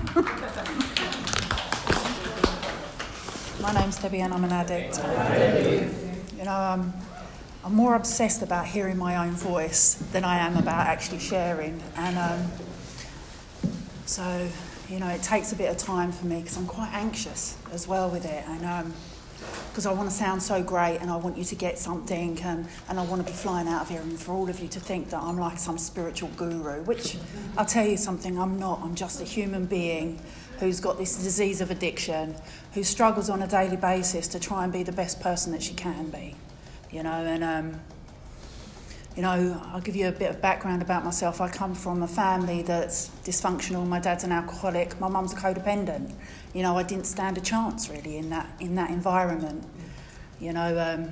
My name's Debbie and I'm an addict. You know, I'm more obsessed about hearing my own voice than I am about actually sharing. And so, you know, it takes a bit of time for me because I'm quite anxious as well with it. And because I want to sound so great and I want you to get something and I want to be flying out of here and for all of you to think that I'm like some spiritual guru, which I'll tell you something, I'm not. I'm just a human being who's got this disease of addiction, who struggles on a daily basis to try and be the best person that she can be, you know. And, you know, I'll give you a bit of background about myself. I come from a family that's dysfunctional. My dad's an alcoholic. My mum's a codependent. You know, I didn't stand a chance really in that environment. You know,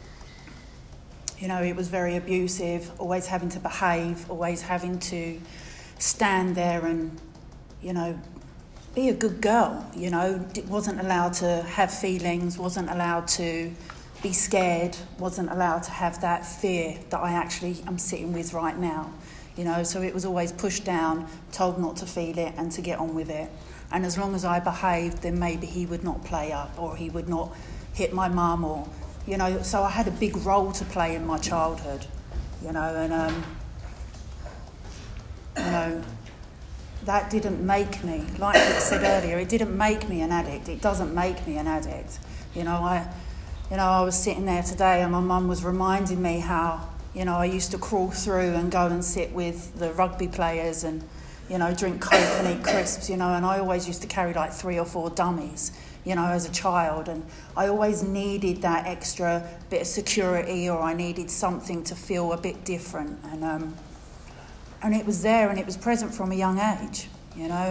it was very abusive, always having to behave, always having to stand there and, you know, be a good girl, you know, wasn't allowed to have feelings, wasn't allowed to be scared, wasn't allowed to have that fear that I actually am sitting with right now, you know, so it was always pushed down, told not to feel it and to get on with it. And as long as I behaved, then maybe he would not play up or he would not hit my mum or, you know, so I had a big role to play in my childhood, you know, and, you know, that didn't make me, like I said earlier, it didn't make me an addict. It doesn't make me an addict. You know, I was sitting there today and my mum was reminding me how, you know, I used to crawl through and go and sit with the rugby players and, you know, drink Coke and eat crisps, you know, and I always used to carry like 3 or 4 dummies, you know, as a child. And I always needed that extra bit of security or I needed something to feel a bit different. And it was there and it was present from a young age, you know,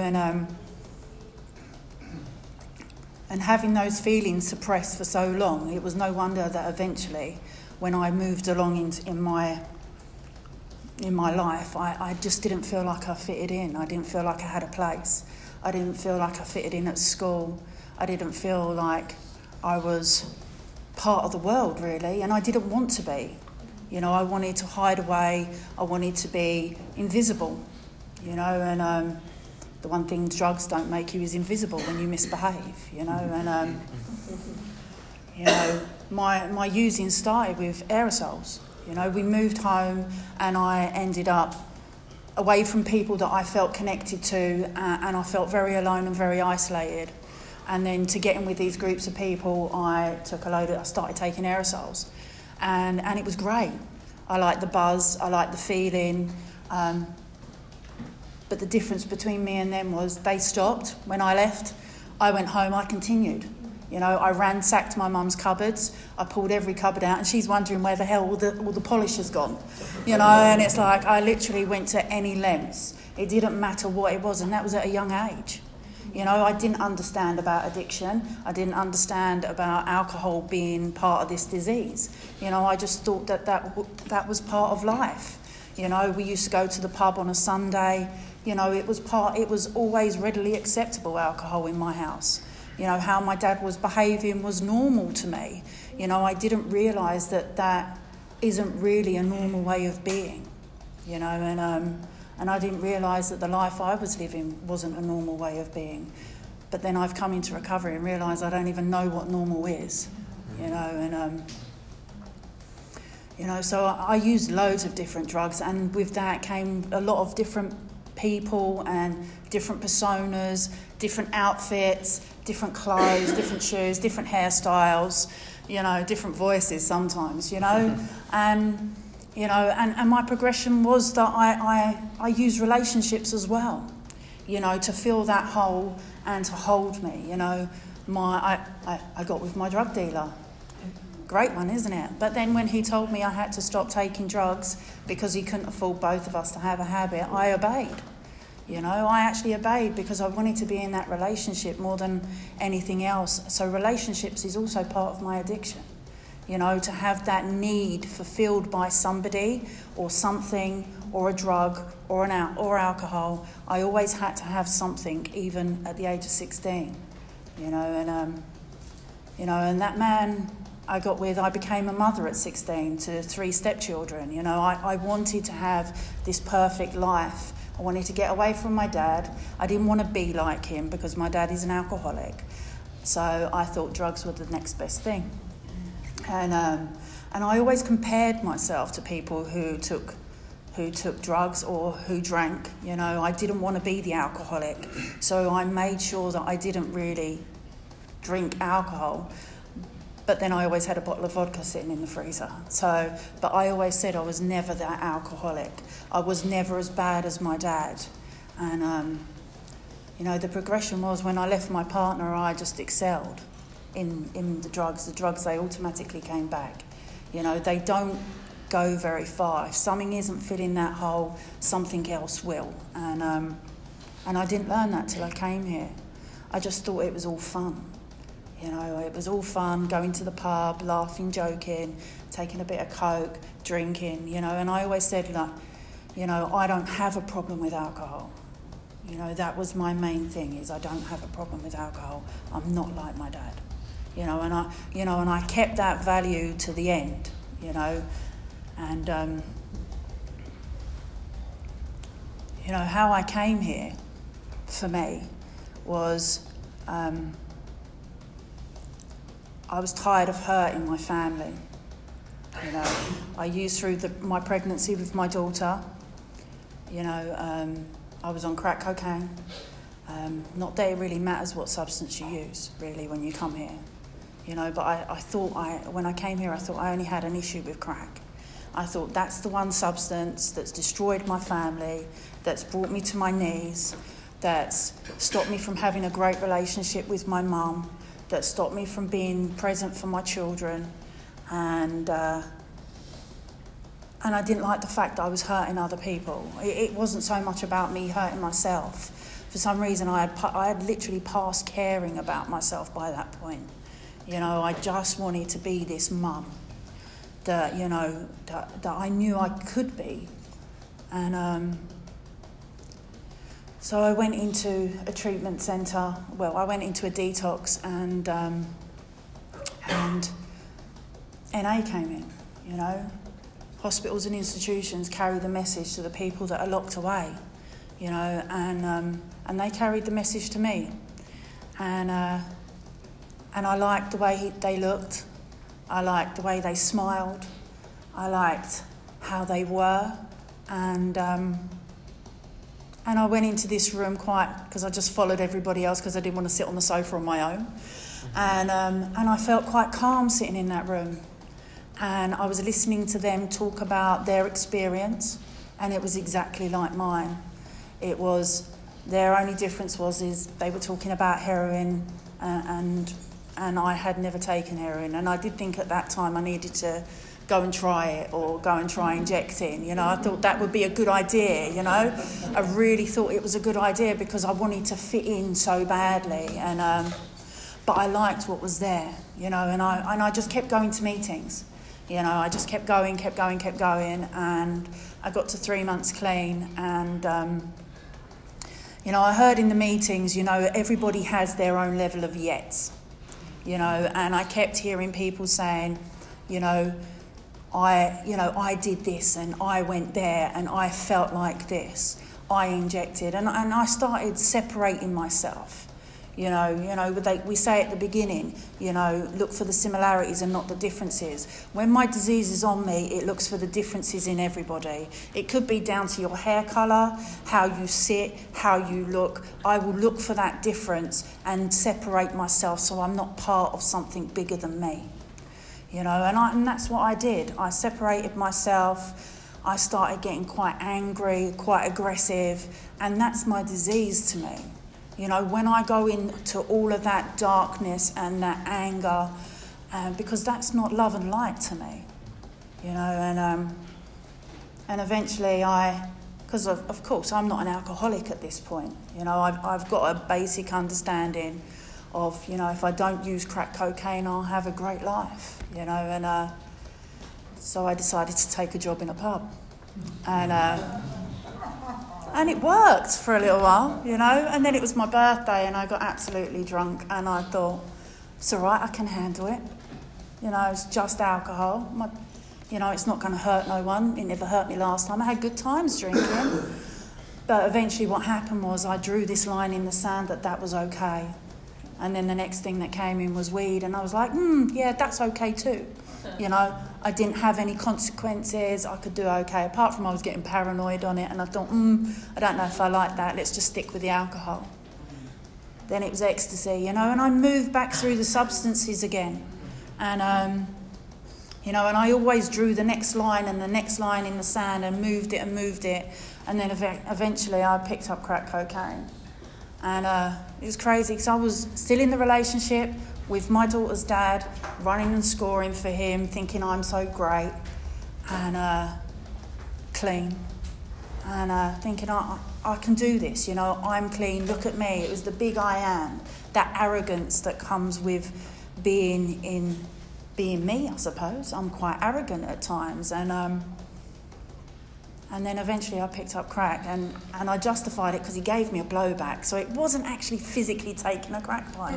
and having those feelings suppressed for so long, it was no wonder that eventually, when I moved along in my life, I just didn't feel like I fitted in. I didn't feel like I had a place. I didn't feel like I fitted in at school. I didn't feel like I was part of the world, really, and I didn't want to be. You know, I wanted to hide away. I wanted to be invisible, you know, and the one thing drugs don't make you is invisible when you misbehave, you know, and, you know, my using started with aerosols. You know, we moved home and I ended up away from people that I felt connected to and I felt very alone and very isolated. And then to get in with these groups of people, I started taking aerosols. And it was great. I liked the buzz, I liked the feeling. But the difference between me and them was they stopped. When I left, I went home, I continued. You know, I ransacked my mum's cupboards. I pulled every cupboard out and she's wondering where the hell all the polish has gone. You know, and it's like I literally went to any lengths. It didn't matter what it was, and that was at a young age. You know, I didn't understand about addiction. I didn't understand about alcohol being part of this disease. You know, I just thought that was part of life. You know, we used to go to the pub on a Sunday. You know, it was always readily acceptable, alcohol in my house. You know, how my dad was behaving was normal to me. You know, I didn't realise that isn't really a normal way of being. You know, and I didn't realise that the life I was living wasn't a normal way of being. But then I've come into recovery and realised I don't even know what normal is, you know. And, you know, so I used loads of different drugs, and with that came a lot of different people and different personas, different outfits, different clothes, different shoes, different hairstyles, you know, different voices sometimes, you know. And you know, and my progression was that I used relationships as well, you know, to fill that hole and to hold me, you know. I got with my drug dealer. Great one, isn't it? But then when he told me I had to stop taking drugs because he couldn't afford both of us to have a habit, I obeyed. You know, I actually obeyed because I wanted to be in that relationship more than anything else. So relationships is also part of my addiction. You know, to have that need fulfilled by somebody or something or a drug or alcohol. I always had to have something, even at the age of 16. You know, and that man I became a mother at 16 to 3 stepchildren. You know, I wanted to have this perfect life. I wanted to get away from my dad. I didn't want to be like him because my dad is an alcoholic. So I thought drugs were the next best thing. And I always compared myself to people who took drugs or who drank. You know, I didn't want to be the alcoholic. So I made sure that I didn't really drink alcohol. But then I always had a bottle of vodka sitting in the freezer. But I always said I was never that alcoholic. I was never as bad as my dad. And, you know, the progression was when I left my partner, I just excelled in the drugs. The drugs, they automatically came back. You know, they don't go very far. If something isn't filling that hole, something else will. And I didn't learn that till I came here. I just thought it was all fun. You know, it was all fun, going to the pub, laughing, joking, taking a bit of coke, drinking, you know. And I always said, like, you know, I don't have a problem with alcohol. You know, that was my main thing, is I don't have a problem with alcohol. I'm not like my dad. You know, and I kept that value to the end, you know. And, you know, how I came here, for me, was... I was tired of hurting my family. You know, I used through my pregnancy with my daughter. You know, I was on crack cocaine. Not that it really matters what substance you use, really, when you come here. You know, but I thought when I came here, I thought I only had an issue with crack. I thought that's the one substance that's destroyed my family, that's brought me to my knees, that's stopped me from having a great relationship with my mum, that stopped me from being present for my children, and I didn't like the fact that I was hurting other people. It wasn't so much about me hurting myself. For some reason, I had literally passed caring about myself by that point. You know, I just wanted to be this mum that, you know, that I knew I could be, and. So I went into a treatment centre. Well, I went into a detox, and NA came in. You know, hospitals and institutions carry the message to the people that are locked away. You know, and they carried the message to me, and I liked the way they looked. I liked the way they smiled. I liked how they were, and I went into this room because I just followed everybody else because I didn't want to sit on the sofa on my own. And I felt quite calm sitting in that room. And I was listening to them talk about their experience, and it was exactly like mine. It was, their only difference is they were talking about heroin, and I had never taken heroin. And I did think at that time I needed to go and try it, or go and try injecting. You know, I thought that would be a good idea, you know. I really thought it was a good idea because I wanted to fit in so badly, but I liked what was there, you know, and I just kept going to meetings. You know, I just kept going, and I got to 3 months clean, and you know, I heard in the meetings, you know, everybody has their own level of yets, you know, and I kept hearing people saying, you know, I did this, and I went there, and I felt like this. I injected, and I started separating myself. You know, we say at the beginning, you know, look for the similarities and not the differences. When my disease is on me, it looks for the differences in everybody. It could be down to your hair colour, how you sit, how you look. I will look for that difference and separate myself so I'm not part of something bigger than me. You know, and that's what I did. I separated myself. I started getting quite angry, quite aggressive, and that's my disease to me. You know, when I go into all of that darkness and that anger, because that's not love and light to me. You know, and eventually because of course I'm not an alcoholic at this point. You know, I've got a basic understanding of, you know, if I don't use crack cocaine, I'll have a great life, you know, and so I decided to take a job in a pub, and it worked for a little while, you know, and then it was my birthday and I got absolutely drunk, and I thought, it's all right, I can handle it, You know, it's just alcohol. You know, it's not going to hurt no one. It never hurt me last time. I had good times drinking. But eventually what happened was I drew this line in the sand that was okay. And then the next thing that came in was weed. And I was like, yeah, that's okay too. You know, I didn't have any consequences. I could do okay. Apart from I was getting paranoid on it. And I thought, I don't know if I like that. Let's just stick with the alcohol. Then it was ecstasy, you know. And I moved back through the substances again. And, you know, and I always drew the next line and the next line in the sand and moved it. And then eventually I picked up crack cocaine. And it was crazy because I was still in the relationship with my daughter's dad, running and scoring for him, thinking I'm so great and clean. And thinking I can do this, you know, I'm clean, look at me. It was the big I am, that arrogance that comes with being me, I suppose. I'm quite arrogant at times. And then eventually I picked up crack and I justified it because he gave me a blowback. So it wasn't actually physically taking a crack pipe.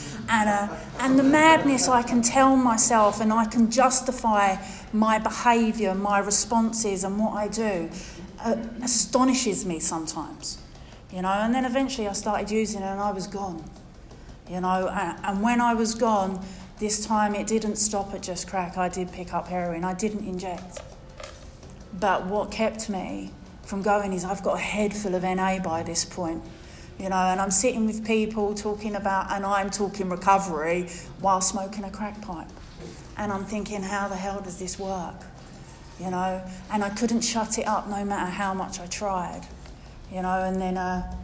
And the madness I can tell myself and I can justify my behaviour, my responses and what I do astonishes me sometimes. You know, and then eventually I started using it and I was gone. You know, and when I was gone, this time it didn't stop at just crack. I did pick up heroin. I didn't inject. But what kept me from going is I've got a head full of NA by this point, you know, and I'm sitting with people talking about, and I'm talking recovery while smoking a crack pipe. And I'm thinking, how the hell does this work? You know, and I couldn't shut it up no matter how much I tried, you know, and then a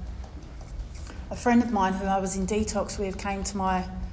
friend of mine who I was in detox with came to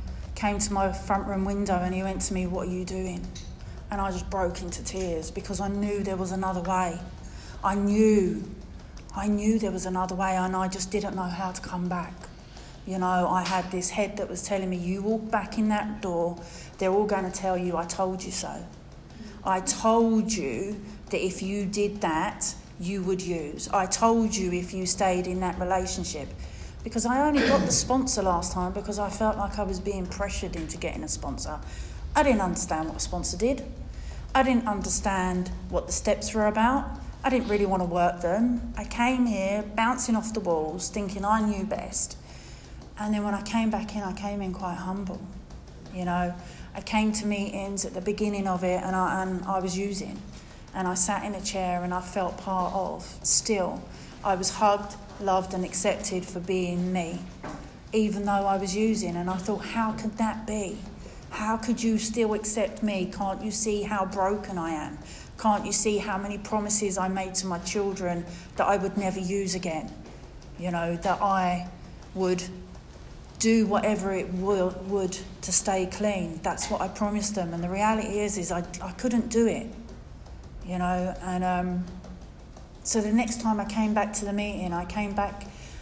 my front room window and he went to me, "What are you doing?" And I just broke into tears because I knew there was another way. I knew there was another way and I just didn't know how to come back. You know, I had this head that was telling me, you walk back in that door, they're all going to tell you, I told you so. I told you that if you did that, you would use. I told you if you stayed in that relationship. Because I only got the sponsor last time because I felt like I was being pressured into getting a sponsor. I didn't understand what a sponsor did. I didn't understand what the steps were about. I didn't really want to work them. I came here bouncing off the walls, thinking I knew best. And then when I came back in, I came in quite humble. You know, I came to meetings at the beginning of it and I was using. And I sat in a chair and I felt part of. Still, I was hugged, loved and accepted for being me, even though I was using. And I thought, how could that be? How could you still accept me? Can't you see how broken I am? Can't you see how many promises I made to my children that I would never use again? You know, that I would do whatever it would to stay clean. That's what I promised them. And the reality is I couldn't do it. You know, and so the next time I came back to the meeting, I came back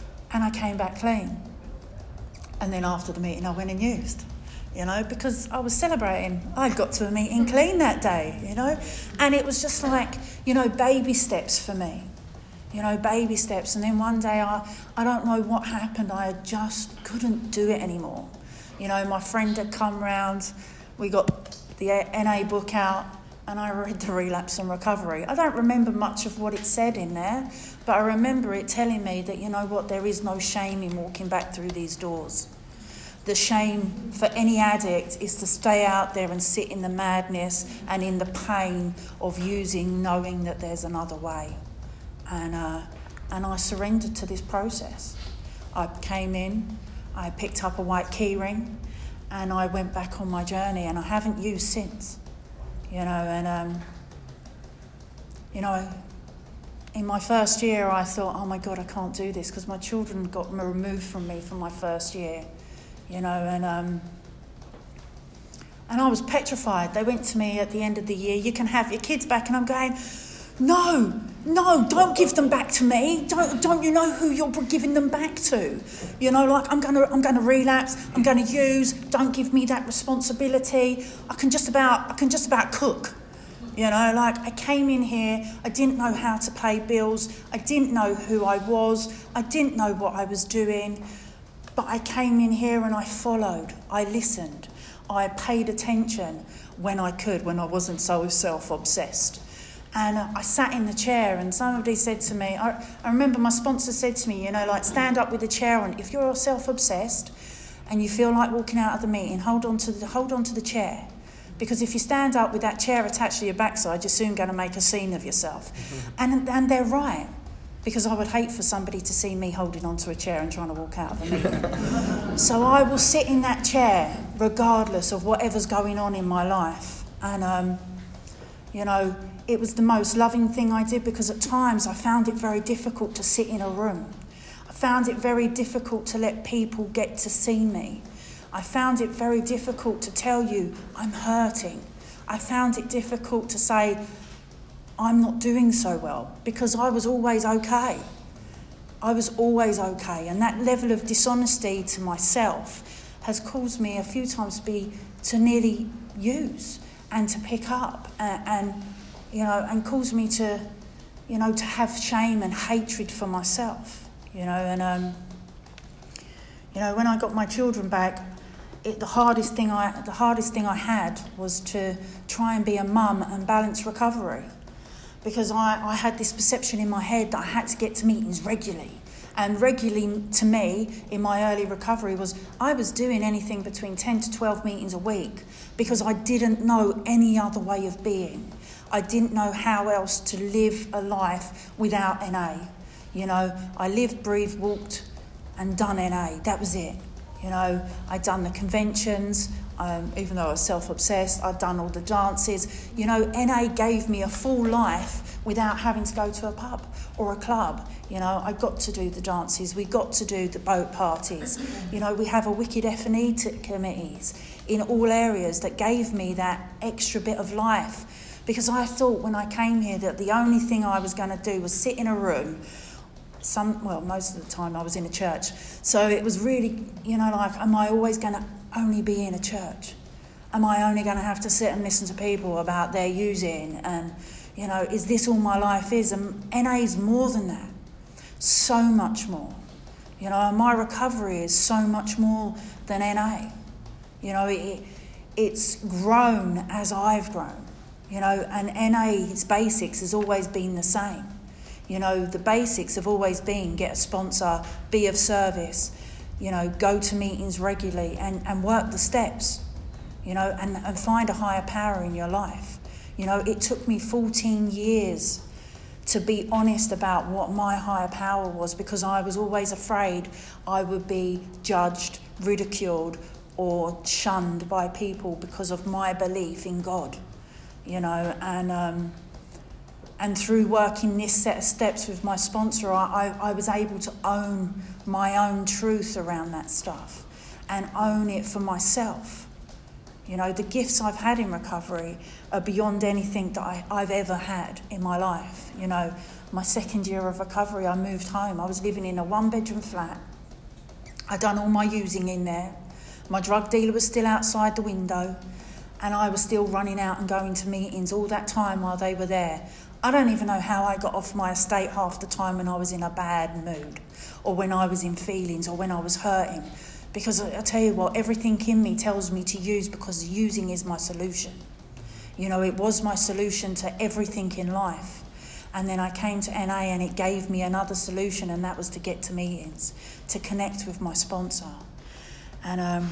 clean. And then after the meeting, I went and used. You know, because I was celebrating. I got to a meeting clean that day, you know. And it was just like, you know, baby steps for me. You know, baby steps. And then one day, I don't know what happened. I just couldn't do it anymore. You know, my friend had come round. We got the NA book out and I read the Relapse and Recovery. I don't remember much of what it said in there, but I remember it telling me that, you know what, there is no shame in walking back through these doors. The shame for any addict is to stay out there and sit in the madness and in the pain of using, knowing that there's another way. And I surrendered to this process. I came in, I picked up a white key ring, and I went back on my journey, and I haven't used since. You know, and you know, in my first year, I thought, oh my God, I can't do this because my children got removed from me for my first year. You know, and I was petrified. They went to me at the end of the year, you can have your kids back. And I'm going, no, don't give them back to me. Don't you know who you're giving them back to? You know, like I'm gonna relapse, I'm gonna use, don't give me that responsibility. I can just about cook. You know, like I came in here, I didn't know how to pay bills, I didn't know who I was, I didn't know what I was doing. But I came in here and I followed, I listened. I paid attention when I could, when I wasn't so self-obsessed. And I sat in the chair and somebody said to me, I remember my sponsor said to me, you know, like, stand up with the chair on. If you're self-obsessed and you feel like walking out of the meeting, hold on to the chair. Because if you stand up with that chair attached to your backside, you're soon going to make a scene of yourself. Mm-hmm. And they're right. Because I would hate for somebody to see me holding onto a chair and trying to walk out of a meeting. So I will sit in that chair regardless of whatever's going on in my life. And, you know, it was the most loving thing I did, because at times I found it very difficult to sit in a room. I found it very difficult to let people get to see me. I found it very difficult to tell you I'm hurting. I found it difficult to say I'm not doing so well, because I was always okay. I was always okay. And that level of dishonesty to myself has caused me a few times to nearly use and to pick up and you know, and caused me to, you know, to have shame and hatred for myself, you know. And, you know, when I got my children back, the hardest thing I had was to try and be a mum and balance recovery. Because I had this perception in my head that I had to get to meetings regularly. And regularly, to me, in my early recovery, was I was doing anything between 10 to 12 meetings a week because I didn't know any other way of being. I didn't know how else to live a life without NA. You know, I lived, breathed, walked and done NA. That was it. You know, I'd done the conventions, even though I was self-obsessed, I'd done all the dances. You know, NA gave me a full life without having to go to a pub or a club. You know, I got to do the dances, we got to do the boat parties. You know, we have a wicked F&E committees in all areas that gave me that extra bit of life. Because I thought when I came here that the only thing I was going to do was sit in a room. Most of the time I was in a church. So it was really, you know, like, am I always going to only be in a church? Am I only going to have to sit and listen to people about their using? And, you know, is this all my life is? And NA is more than that. So much more. You know, my recovery is so much more than NA. You know, it's grown as I've grown. You know, and NA's basics has always been the same. You know, the basics have always been get a sponsor, be of service, you know, go to meetings regularly and work the steps, you know, and find a higher power in your life. You know, it took me 14 years to be honest about what my higher power was, because I was always afraid I would be judged, ridiculed or shunned by people because of my belief in God, you know. And through working this set of steps with my sponsor, I was able to own my own truth around that stuff and own it for myself. You know, the gifts I've had in recovery are beyond anything that I've ever had in my life. You know, my second year of recovery, I moved home. I was living in a one-bedroom flat. I'd done all my using in there. My drug dealer was still outside the window, and I was still running out and going to meetings all that time while they were there. I don't even know how I got off my estate half the time when I was in a bad mood or when I was in feelings or when I was hurting. Because I tell you what, everything in me tells me to use, because using is my solution. You know, it was my solution to everything in life. And then I came to NA and it gave me another solution, and that was to get to meetings, to connect with my sponsor. And,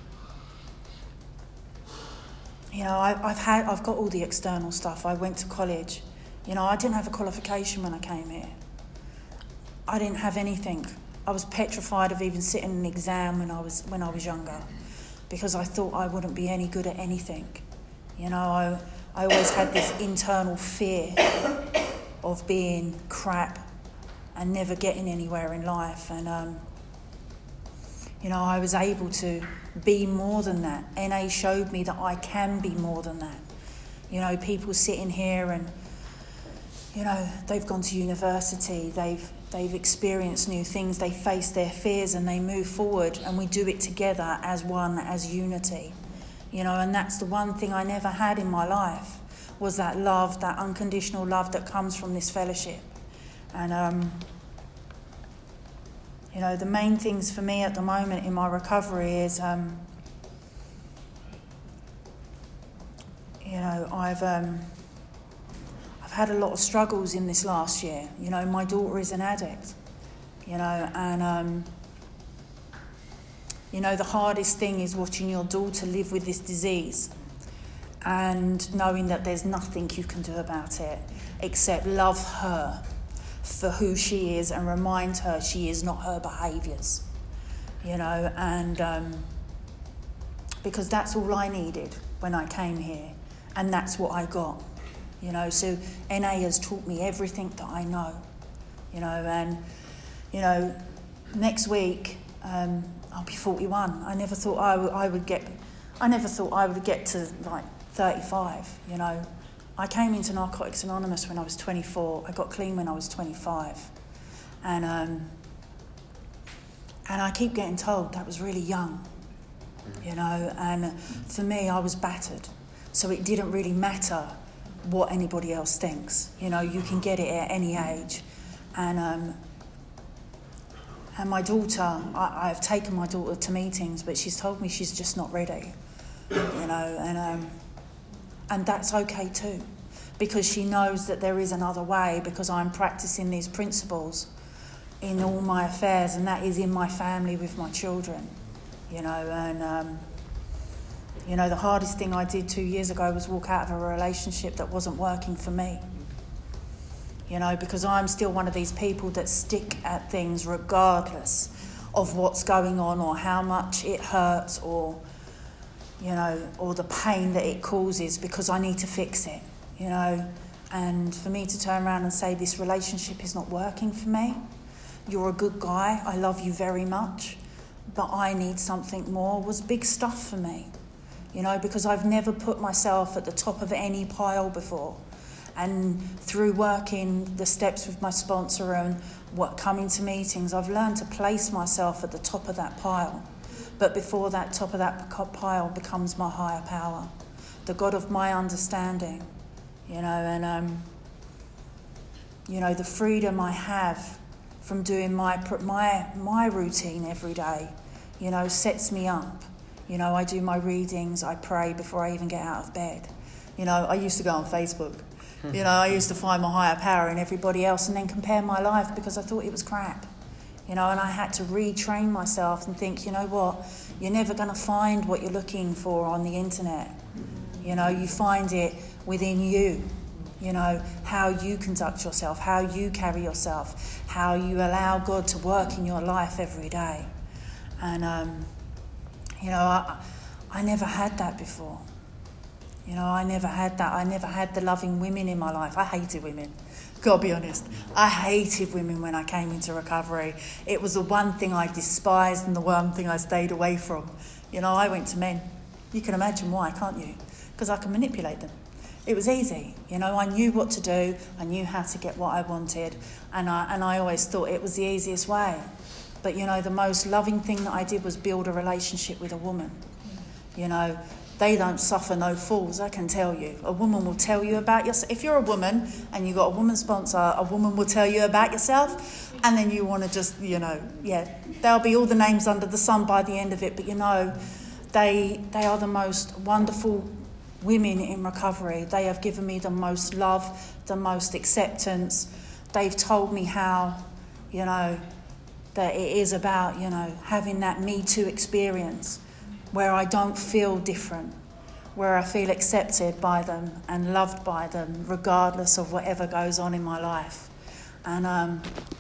you know, I've got all the external stuff. I went to college. You know, I didn't have a qualification when I came here. I didn't have anything. I was petrified of even sitting an exam when I was younger, because I thought I wouldn't be any good at anything. You know, I always had this internal fear of being crap and never getting anywhere in life. And, you know, I was able to be more than that. NA showed me that I can be more than that. You know, people sitting here and, you know, they've gone to university, they've experienced new things, they face their fears and they move forward, and we do it together as one, as unity. You know, and that's the one thing I never had in my life, was that love, that unconditional love that comes from this fellowship. And, you know, the main things for me at the moment in my recovery is, I've had a lot of struggles in this last year. My daughter is an addict, and the hardest thing is watching your daughter live with this disease and knowing that there's nothing you can do about it except love her for who she is and remind her she is not her behaviours, and because that's all I needed when I came here, and that's what I got, so NA has taught me everything that I know, and next week I'll be 41. I never thought I would get to like 35, I came into Narcotics Anonymous when I was 24. I got clean when I was 25. And I keep getting told that was really young, and for me, I was battered. So it didn't really matter what anybody else thinks. You can get it at any age. And my daughter, I've taken my daughter to meetings, but she's told me she's just not ready, and that's okay too, because she knows that there is another way, because I'm practicing these principles in all my affairs, and that is in my family with my children, and the hardest thing I did 2 years ago was walk out of a relationship that wasn't working for me, because I'm still one of these people that stick at things regardless of what's going on or how much it hurts or the pain that it causes, because I need to fix it, and for me to turn around and say this relationship is not working for me, you're a good guy, I love you very much, but I need something more, was big stuff for me, because I've never put myself at the top of any pile before. And through working the steps with my sponsor and coming to meetings, I've learned to place myself at the top of that pile. But before that top of that pile becomes my higher power, the God of my understanding, and the freedom I have from doing my routine every day, sets me up. I do my readings, I pray before I even get out of bed. I used to go on Facebook. I used to find my higher power in everybody else and then compare my life because I thought it was crap. And I had to retrain myself and think, what? You're never going to find what you're looking for on the internet. You find it within you. How you conduct yourself, how you carry yourself, how you allow God to work in your life every day. And, I never had that before. I never had that. I never had the loving women in my life. I hated women. Gotta be honest. I hated women when I came into recovery. It was the one thing I despised and the one thing I stayed away from. I went to men. You can imagine why, can't you? Because I can manipulate them. It was easy. I knew what to do. I knew how to get what I wanted. And I always thought it was the easiest way. But, the most loving thing that I did was build a relationship with a woman. They don't suffer no fools, I can tell you. A woman will tell you about yourself. If you're a woman and you've got a woman sponsor, a woman will tell you about yourself, and then you want to just, there'll be all the names under the sun by the end of it, but they are the most wonderful women in recovery. They have given me the most love, the most acceptance. They've told me how, that it is about, having that Me Too experience, where I don't feel different, where I feel accepted by them and loved by them, regardless of whatever goes on in my life. And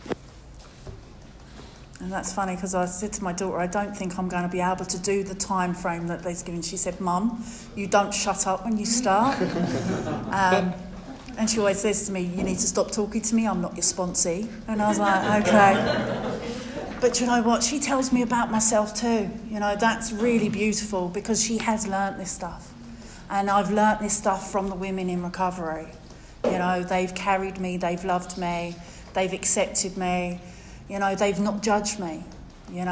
that's funny, because I said to my daughter, I don't think I'm going to be able to do the time frame that they've given. She said, Mum, you don't shut up when you start. And she always says to me, you need to stop talking to me, I'm not your sponsee. And I was like, okay. But you know what? She tells me about myself too. That's really beautiful, because she has learnt this stuff. And I've learnt this stuff from the women in recovery. They've carried me, they've loved me, they've accepted me, they've not judged me, and,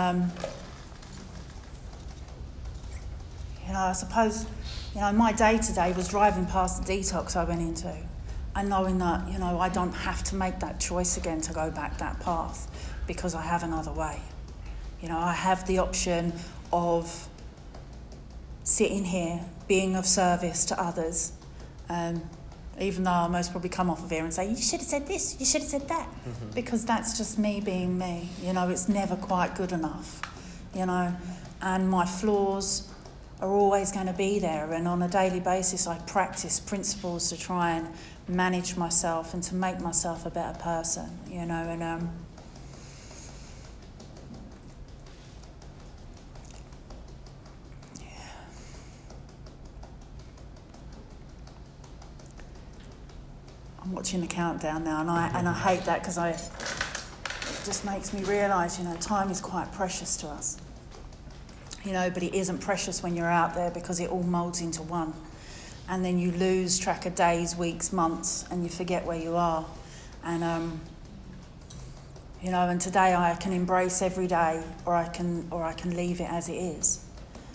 I suppose, my day-to-day was driving past the detox I went into and knowing that, I don't have to make that choice again to go back that path, because I have another way. I have the option of sitting here being of service to others. Even though I'll most probably come off of here and say, you should have said this, you should have said that. Because that's just me being me. It's never quite good enough, And my flaws are always going to be there. And on a daily basis, I practice principles to try and manage myself and to make myself a better person, And I'm watching the countdown now, and I hate that because it just makes me realise, time is quite precious to us. But it isn't precious when you're out there because it all moulds into one. And then you lose track of days, weeks, months, and you forget where you are. And, and today I can embrace every day, or I can leave it as it is.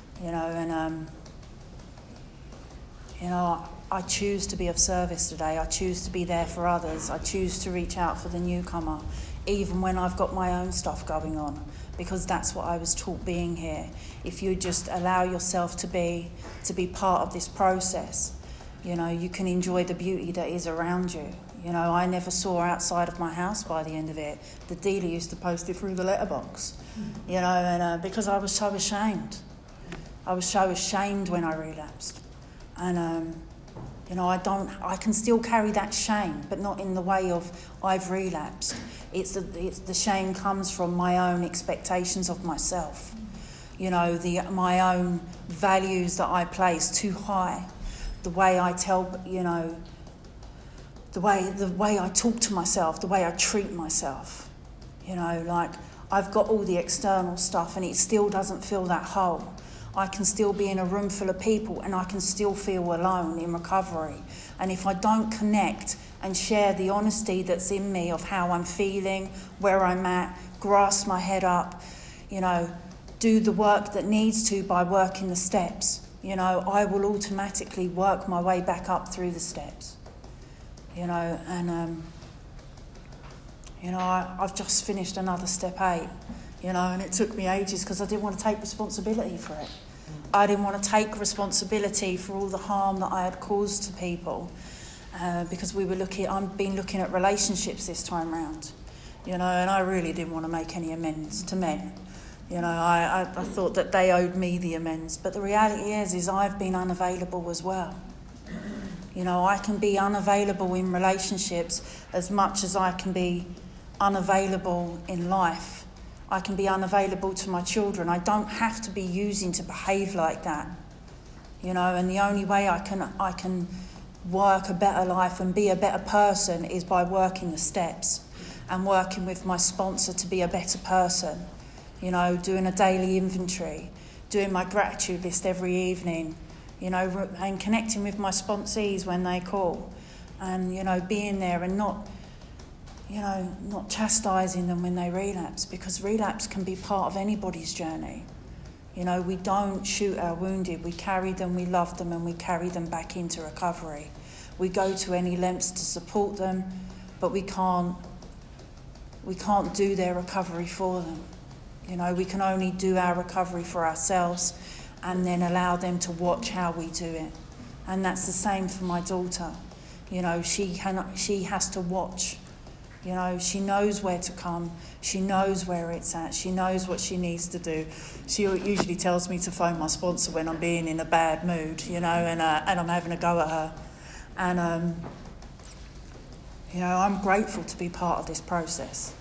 I choose to be of service today. I choose to be there for others. I choose to reach out for the newcomer, even when I've got my own stuff going on, because that's what I was taught being here. If you just allow yourself to be part of this process, you can enjoy the beauty that is around you. I never saw outside of my house by the end of it. The dealer used to post it through the letterbox, because I was so ashamed. I was so ashamed when I relapsed. And, I can still carry that shame, but not in the way of I've relapsed. It's the shame comes from my own expectations of myself. My own values that I place too high. The way I tell, the way I talk to myself, the way I treat myself. I've got all the external stuff and it still doesn't fill that hole. I can still be in a room full of people and I can still feel alone in recovery. And if I don't connect and share the honesty that's in me of how I'm feeling, where I'm at, grasp my head up, do the work that needs to by working the steps, I will automatically work my way back up through the steps, I've just finished another step 8. And it took me ages because I didn't want to take responsibility for it. I didn't want to take responsibility for all the harm that I had caused to people because I've been looking at relationships this time round, and I really didn't want to make any amends to men. I thought that they owed me the amends, but the reality is I've been unavailable as well. I can be unavailable in relationships as much as I can be unavailable in life. I can be unavailable to my children. I don't have to be using to behave like that, and the only way I can work a better life and be a better person is by working the steps and working with my sponsor to be a better person, doing a daily inventory, doing my gratitude list every evening, and connecting with my sponsees when they call and, being there and not chastising them when they relapse, because relapse can be part of anybody's journey. We don't shoot our wounded, we carry them, we love them, and we carry them back into recovery. We go to any lengths to support them, but we can't do their recovery for them. We can only do our recovery for ourselves and then allow them to watch how we do it. And that's the same for my daughter. She has to watch. She knows where to come. She knows where it's at. She knows what she needs to do. She usually tells me to phone my sponsor when I'm being in a bad mood, and I'm having a go at her. And, I'm grateful to be part of this process.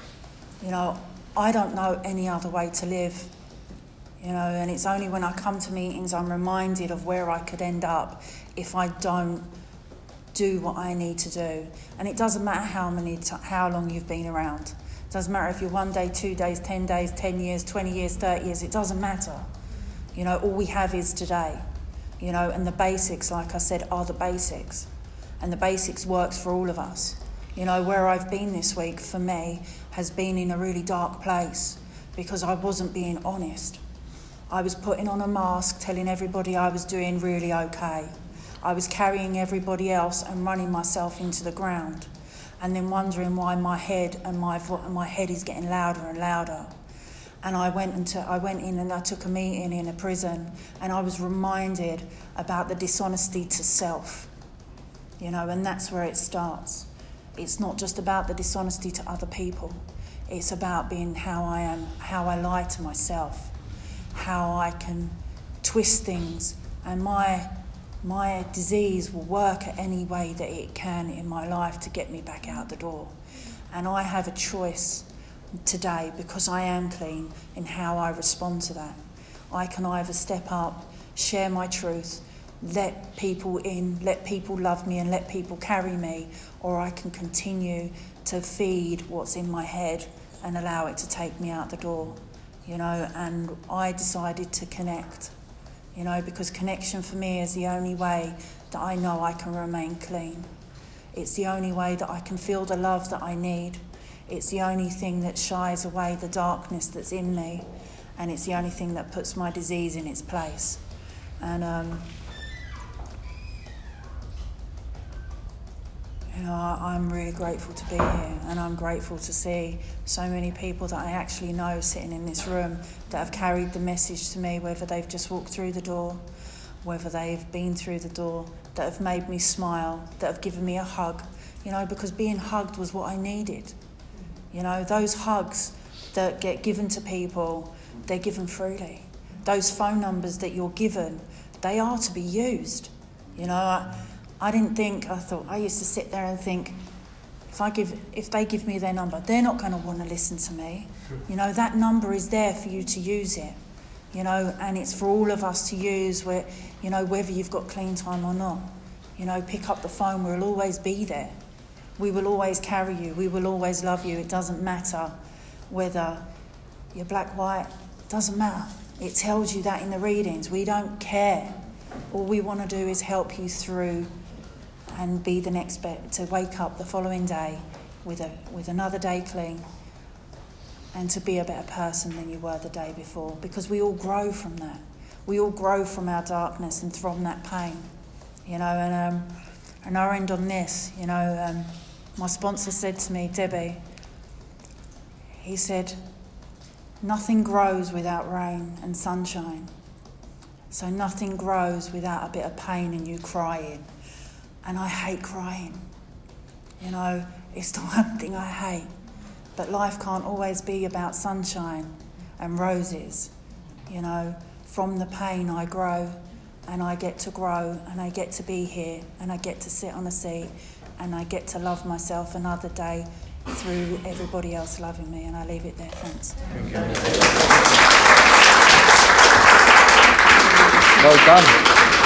I don't know any other way to live, and it's only when I come to meetings I'm reminded of where I could end up if I don't do what I need to do. And it doesn't matter how long you've been around. It doesn't matter if you're 1 day, 2 days, 10 days, 10 years, 20 years, 30 years. It doesn't matter. All we have is today. And the basics, like I said, are the basics. And the basics works for all of us. Where I've been this week for me has been in a really dark place because I wasn't being honest. I was putting on a mask, telling everybody I was doing really okay. I was carrying everybody else and running myself into the ground, and then wondering why my head is getting louder and louder. And I went in and I took a meeting in a prison, and I was reminded about the dishonesty to self, and that's where it starts. It's not just about the dishonesty to other people. It's about being how I am, how I lie to myself, how I can twist things, and my disease will work at any way that it can in my life to get me back out the door. And I have a choice today, because I am clean, in how I respond to that. I can either step up, share my truth, let people in, let people love me and let people carry me, or I can continue to feed what's in my head and allow it to take me out the door, and I decided to connect, because connection for me is the only way that I know I can remain clean. It's the only way that I can feel the love that I need. It's the only thing that shies away the darkness that's in me, and it's the only thing that puts my disease in its place. And I'm really grateful to be here, and I'm grateful to see so many people that I actually know sitting in this room that have carried the message to me, whether they've just walked through the door, whether they've been through the door, that have made me smile, that have given me a hug, because being hugged was what I needed. Those hugs that get given to people, they're given freely. Those phone numbers that you're given, they are to be used. I used to sit there and think, if they give me their number, they're not going to want to listen to me. That number is there for you to use it. And it's for all of us to use, whether you've got clean time or not. Pick up the phone, we'll always be there. We will always carry you, we will always love you. It doesn't matter whether you're black, white, it doesn't matter. It tells you that in the readings. We don't care. All we want to do is help you through and be the next bit, to wake up the following day with another day clean, and to be a better person than you were the day before, because we all grow from that. We all grow from our darkness and from that pain, and I'll end on this. My sponsor said to me, Debbie, he said, nothing grows without rain and sunshine, so nothing grows without a bit of pain and you crying. And I hate crying, it's the one thing I hate. But life can't always be about sunshine and roses. From the pain I grow, and I get to grow, and I get to be here, and I get to sit on a seat, and I get to love myself another day through everybody else loving me. And I leave it there. Thanks. Well done.